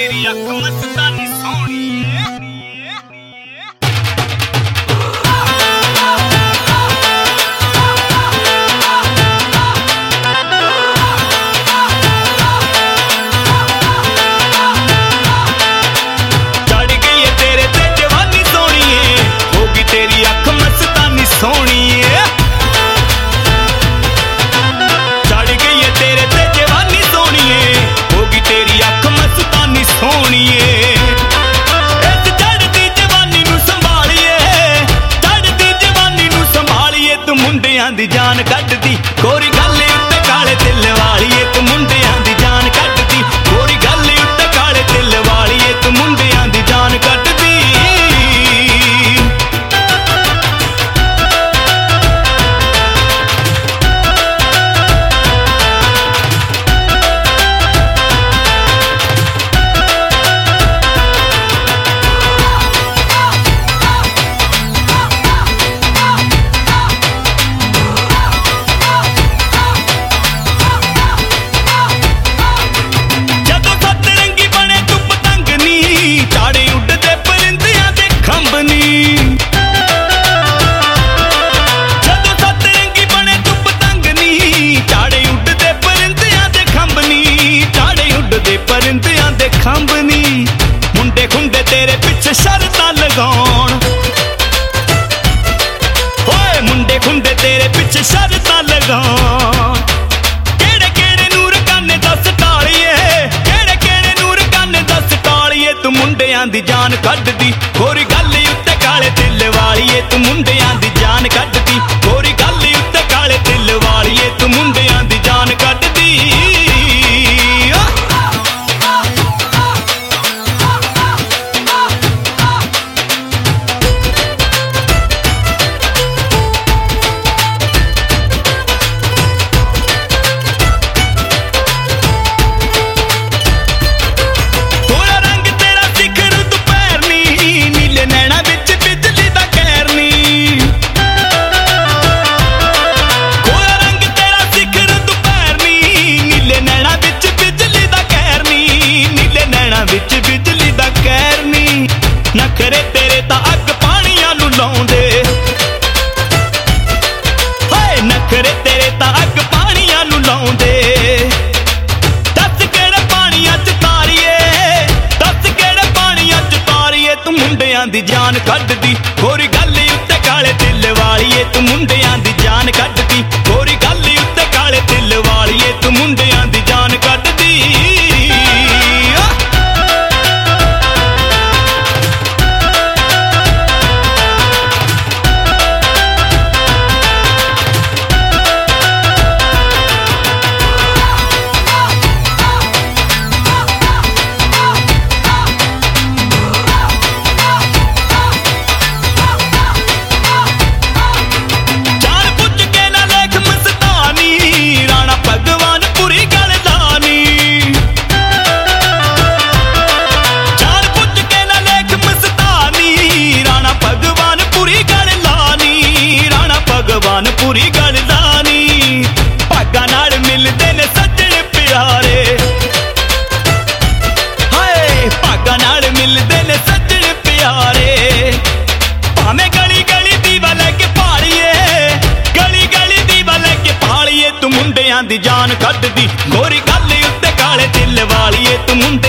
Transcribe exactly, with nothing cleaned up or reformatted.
तेरी अख मस्तानी सोहनी चढ़ गई है तेरे ते जवानी सोहनी होगी तेरी अख मस्तानी सोहनी चढ़ गई है तेरे ते जवानी सोहनी होगी तेरी अख मस्तानी सोहनी इस चढ़दी जवानी नू संभालिए चढ़दी जवानी नू संभालिए तू मुंडियां दी जान कड्डदी कोरी गल उत्ते काले दिल वालीए तू मुंडियां दी जान कड्डदी कोरी गल उत्ते काले दिल वालीए तू मुंडियां दी जान कड्डदी परिंदियां दे खंबनी मुंडे खुंडे तेरे पिछे शर्तां लगाउण होए मुंडे खुंडे तेरे पिछे शर्तां लगाउण केड़े केड़े नूर काने दस टालिए केड़े केड़े नूर काने दस टालिए तू मुंडियां दी जान कड्डदी गोरी गल उत्ते काले दिल वालीए तू मुंडियां दी जान कड्डदी गोरी गल उत्ते काले दिल वालीए तू मुंडियां दी जान कड्डदी विच बिजली दा कहर नी नखरे तेरे तां अग पानियां नू लाउंदे हाय नखरे तेरे तां अग पानियां नू लाउंदे दस केड़े पानियां च तारीए दस केड़े पानियां च तारीए तू मुंडियां दी जान कड्डदी गोरी गल उत्ते काले दिल वालीए तू मुंडियां दी जान कड्डदी गोरी गल उत्ते काले दिल वालीए तू मुंडियां दी जान कड्डदी पूरी गल लानी भागा नाल मिलदे ने सज्जण प्यारे हाय भागा नाल मिलदे ने सज्जण प्यारे भावें गली गली दीवा लैके पालिए गली गली दीवा लैके पालिए तू मुंडियां दी जान कड्डदी गोरी गल उत्ते काले दिल वालीए तू मुंडे